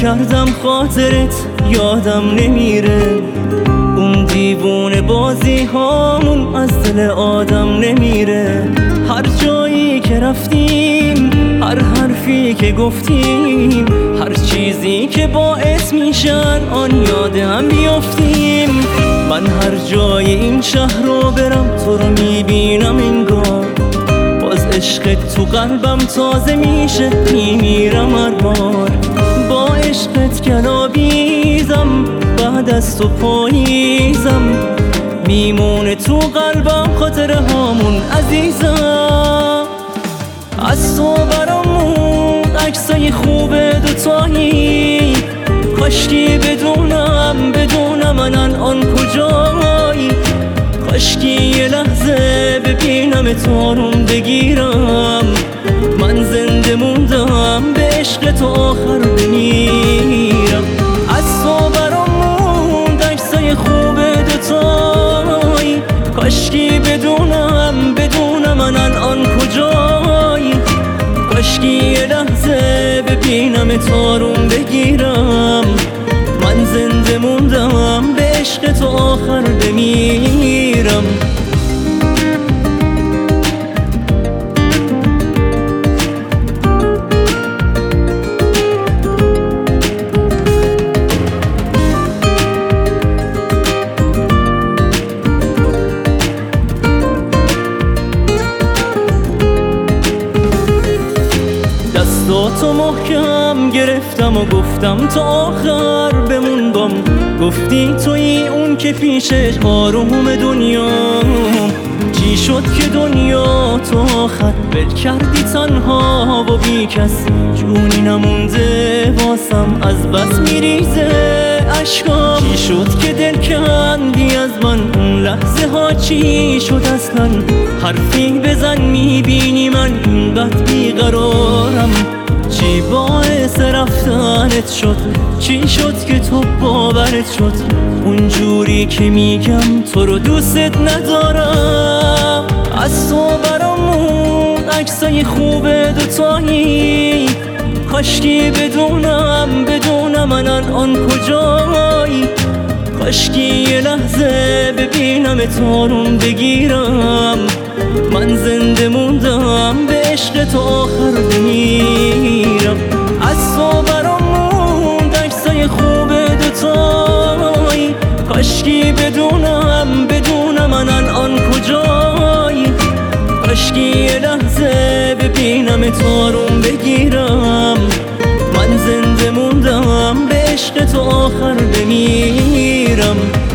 کردم خاطرت یادم نمیره، اون دیوونه بازی هامون از دل آدم نمیره. هر جایی که رفتیم، هر حرفی که گفتیم، هر چیزی که باعث میشن آن یاد هم بیافتیم. من هر جای این شهر رو برم تو رو میبینم انگار باز عشقت تو قلبم تازه میشه، میمیرم هر بار. با عشقت گلابیزم، بعد از تو پاییزم، میمونه تو قلبم خاطره هامون عزیزم. از تو برامون عکسای خوب دوتایی، کاشکی بدونم من الان کجایی، کاشکی یه لحظه ببینم تارون بگیرم. من زنده موندم به عشق تو آخر بمیرم. از تو برامون عکسای خوب دوتایی، کاشکی بدونم من الان کجایی، کاشکی یه لحظه ببینم تارون بگیرم. من زنده موندم به عشق تو آخر بمیرم. دستاتو محکم گرفتم و گفتم تا آخر بمون بام. گفتی تویی اون که پیشش آروم دنیام. چی شد که دنیا تو آخر ول کردی تنها و بی کس، جونی نمونده واسم از بس میریزه اشکام. چی شد که دل کندی از من اون لحظه ها، چی شد اصلا حرفی بزن میبینی من اینقدر بیقرارم. چی باعث رفتنت شد، چی شد که تو باورت شد اونجوری که میگم تو رو دوست ندارم. از تو برامون عکسای خوب دوتایی، کاشکی بدونم من الان کجایی، کاشکی یه لحظه ببینم تارون بگیرم. من زنده موندم به عشق تو آخر بمیرم. از تو برامون عکسای خوب دوتایی، کاشکی بدونم من الان کجایی، کاشکی یه لحظه ببینم تارون بگیرم. من زنده موندم به عشق تو آخر بمیرم.